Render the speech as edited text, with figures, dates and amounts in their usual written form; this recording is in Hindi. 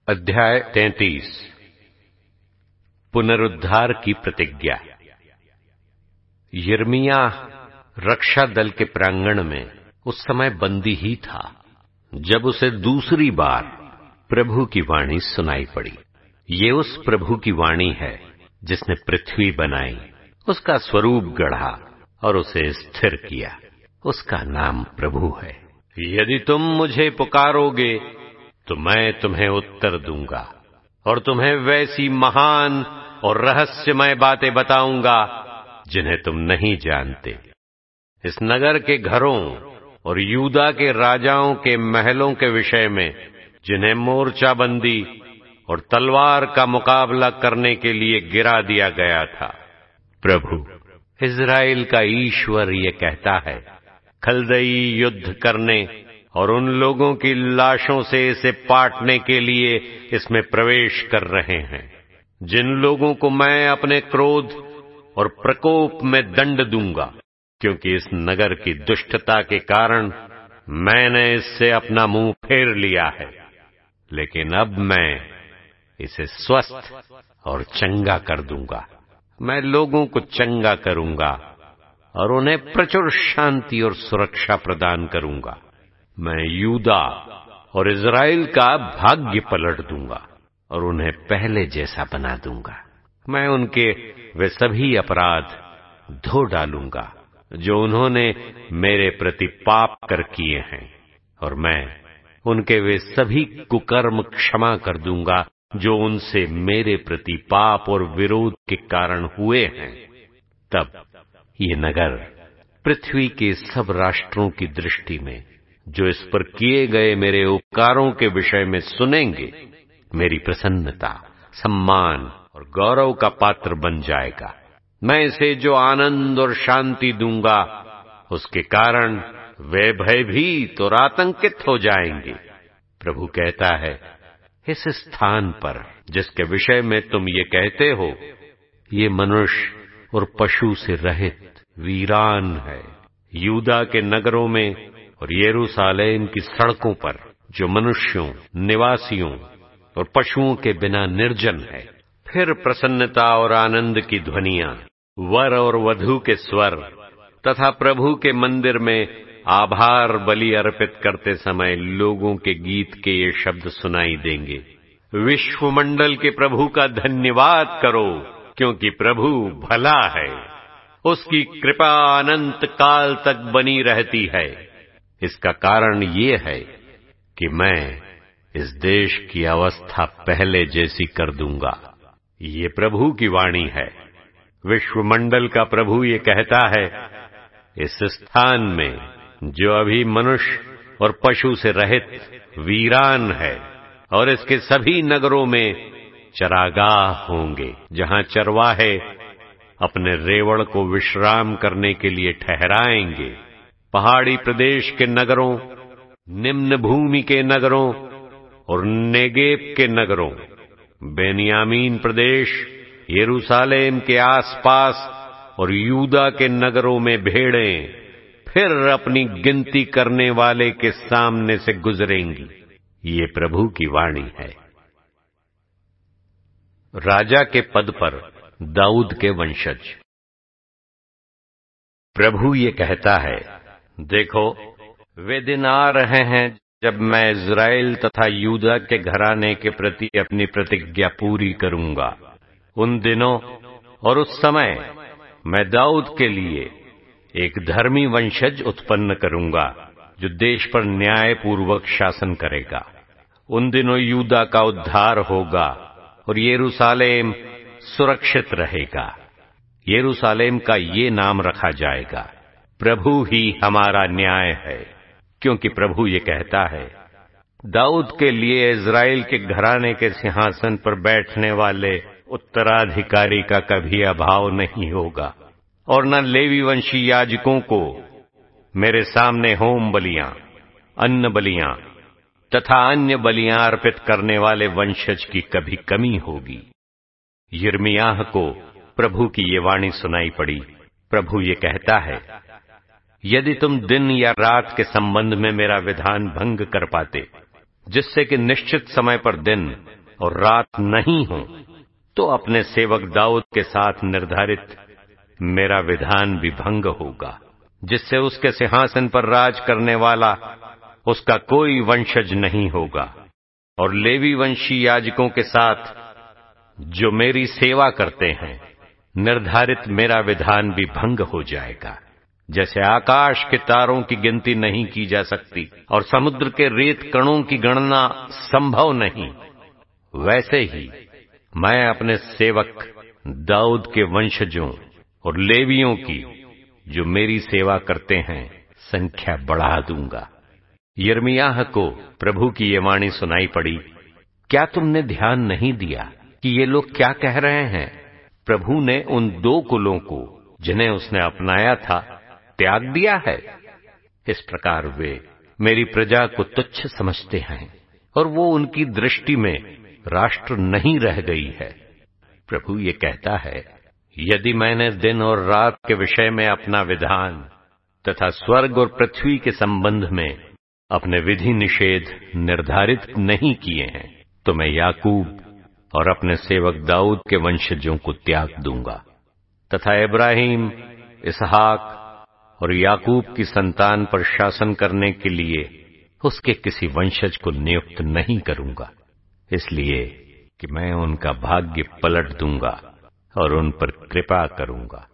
अध्याय 33 पुनरुद्धार की प्रतिज्ञा। यिर्मयाह रक्षा दल के प्रांगण में उस समय बंदी ही था जब उसे दूसरी बार प्रभु की वाणी सुनाई पड़ी। ये उस प्रभु की वाणी है जिसने पृथ्वी बनाई, उसका स्वरूप गढ़ा और उसे स्थिर किया। उसका नाम प्रभु है। यदि तुम मुझे पुकारोगे तो मैं तुम्हें उत्तर दूंगा और तुम्हें वैसी महान और रहस्यमय बातें बताऊंगा जिन्हें तुम नहीं जानते। इस नगर के घरों और यूदा के राजाओं के महलों के विषय में जिन्हें मोर्चाबंदी और तलवार का मुकाबला करने के लिए गिरा दिया गया था। प्रभु इज़राइल का ईश्वर ये कहता है, खलदई युद्ध करने और उन लोगों की लाशों से इसे पाटने के लिए इसमें प्रवेश कर रहे हैं, जिन लोगों को मैं अपने क्रोध और प्रकोप में दंड दूंगा, क्योंकि इस नगर की दुष्टता के कारण मैंने इससे अपना मुंह फेर लिया है। लेकिन अब मैं इसे स्वस्थ और चंगा कर दूंगा। मैं लोगों को चंगा करूंगा और उन्हें प्रचुर शांति और सुरक्षा प्रदान करूंगा। मैं यूदा और इज़राइल का भाग्य पलट दूंगा और उन्हें पहले जैसा बना दूंगा। मैं उनके वे सभी अपराध धो डालूंगा जो उन्होंने मेरे प्रति पाप कर किए हैं, और मैं उनके वे सभी कुकर्म क्षमा कर दूंगा जो उनसे मेरे प्रति पाप और विरोध के कारण हुए हैं। तब ये नगर पृथ्वी के सब राष्ट्रों की दृष्टि में जो इस पर किए गए मेरे उपकारों के विषय में सुनेंगे, मेरी प्रसन्नता, सम्मान और गौरव का पात्र बन जाएगा। मैं इसे जो आनंद और शांति दूंगा, उसके कारण वे भयभीत और आतंकित हो जाएंगे। प्रभु कहता है, इस स्थान पर जिसके विषय में तुम ये कहते हो, ये मनुष्य और पशु से रहित वीरान है। यूदा के नगरों में और यरूशलेम की सड़कों पर जो मनुष्यों, निवासियों और पशुओं के बिना निर्जन है। फिर प्रसन्नता और आनंद की ध्वनियां, वर और वधू के स्वर तथा प्रभु के मंदिर में आभार बलि अर्पित करते समय लोगों के गीत के ये शब्द सुनाई देंगे। विश्वमंडल के प्रभु का धन्यवाद करो, क्योंकि प्रभु भला है, उसकी कृपा अनंत काल तक बनी रहती है। इसका कारण ये है कि मैं इस देश की अवस्था पहले जैसी कर दूंगा। ये प्रभु की वाणी है। विश्वमंडल का प्रभु ये कहता है, इस स्थान में जो अभी मनुष्य और पशु से रहित वीरान है, और इसके सभी नगरों में चरागाह होंगे, जहां चरवाहे अपने रेवड़ को विश्राम करने के लिए ठहराएंगे। पहाड़ी प्रदेश के नगरों, निम्न भूमि के नगरों और नेगेब के नगरों, बेन्यामीन प्रदेश, यरूशलेम के आसपास और यूदा के नगरों में भेड़ें फिर अपनी गिनती करने वाले के सामने से गुजरेंगी। ये प्रभु की वाणी है। राजा के पद पर दाऊद के वंशज। प्रभु ये कहता है, देखो, वे दिन आ रहे हैं जब मैं इज़राइल तथा यूदा के घराने के प्रति अपनी प्रतिज्ञा पूरी करूंगा। उन दिनों और उस समय मैं दाऊद के लिए एक धर्मी वंशज उत्पन्न करूंगा जो देश पर न्यायपूर्वक शासन करेगा। उन दिनों यूदा का उद्धार होगा और यरूशलेम सुरक्षित रहेगा। यरूशलेम का ये नाम रखा जाएगा, प्रभु ही हमारा न्याय है। क्योंकि प्रभु ये कहता है, दाऊद के लिए इज़राइल के घराने के सिंहासन पर बैठने वाले उत्तराधिकारी का कभी अभाव नहीं होगा, और न लेवी वंशी याजकों को मेरे सामने होम बलियां, अन्न बलियां तथा अन्य बलियां अर्पित करने वाले वंशज की कभी कमी होगी। यिर्मयाह को प्रभु की ये वाणी सुनाई पड़ी। प्रभु ये कहता है, यदि तुम दिन या रात के संबंध में मेरा विधान भंग कर पाते, जिससे कि निश्चित समय पर दिन और रात नहीं हो, तो अपने सेवक दाऊद के साथ निर्धारित मेरा विधान भी भंग होगा, जिससे उसके सिंहासन पर राज करने वाला उसका कोई वंशज नहीं होगा। और लेवी वंशी याजकों के साथ जो मेरी सेवा करते हैं, निर्धारित मेरा विधान भी भंग हो जाएगा। जैसे आकाश के तारों की गिनती नहीं की जा सकती और समुद्र के रेत कणों की गणना संभव नहीं, वैसे ही मैं अपने सेवक दाऊद के वंशजों और लेवियों की जो मेरी सेवा करते हैं संख्या बढ़ा दूंगा। यिर्मयाह को प्रभु की ये वाणी सुनाई पड़ी, क्या तुमने ध्यान नहीं दिया कि ये लोग क्या कह रहे हैं? प्रभु ने उन दो कुलों को जिन्हें उसने अपनाया था त्याग दिया है। इस प्रकार वे मेरी प्रजा को तुच्छ समझते हैं और वो उनकी दृष्टि में राष्ट्र नहीं रह गई है। प्रभु ये कहता है, यदि मैंने दिन और रात के विषय में अपना विधान तथा स्वर्ग और पृथ्वी के संबंध में अपने विधि निषेध निर्धारित नहीं किए हैं, तो मैं याकूब और अपने सेवक दाऊद के वंशजों को त्याग दूंगा तथा इब्राहिम, इसहाक और याकूब की संतान पर शासन करने के लिए उसके किसी वंशज को नियुक्त नहीं करूंगा, इसलिए कि मैं उनका भाग्य पलट दूंगा और उन पर कृपा करूंगा।